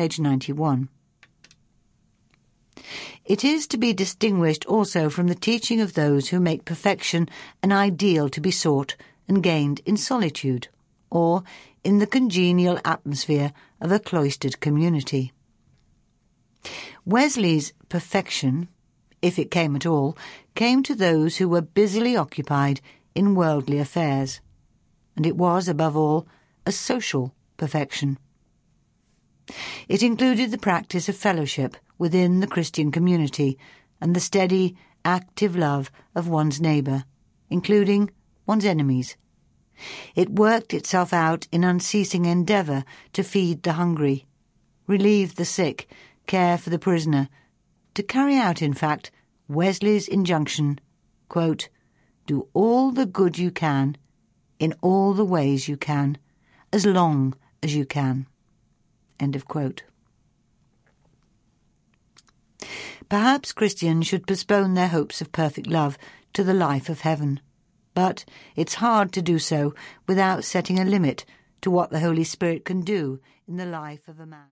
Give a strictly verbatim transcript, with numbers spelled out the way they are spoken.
page ninety-one. It is to be distinguished also from the teaching of those who make perfection an ideal to be sought and gained in solitude, or in the congenial atmosphere of a cloistered community. Wesley's perfection, if it came at all, came to those who were busily occupied in worldly affairs, and it was, above all, a social perfection. It included the practice of fellowship within the Christian community and the steady, active love of one's neighbour, including one's enemies. It worked itself out in unceasing endeavour to feed the hungry, relieve the sick, care for the prisoner, to carry out, in fact, Wesley's injunction, quote, "Do all the good you can, in all the ways you can, as long as you can." End of quote. Perhaps Christians should postpone their hopes of perfect love to the life of heaven, but it's hard to do so without setting a limit to what the Holy Spirit can do in the life of a man.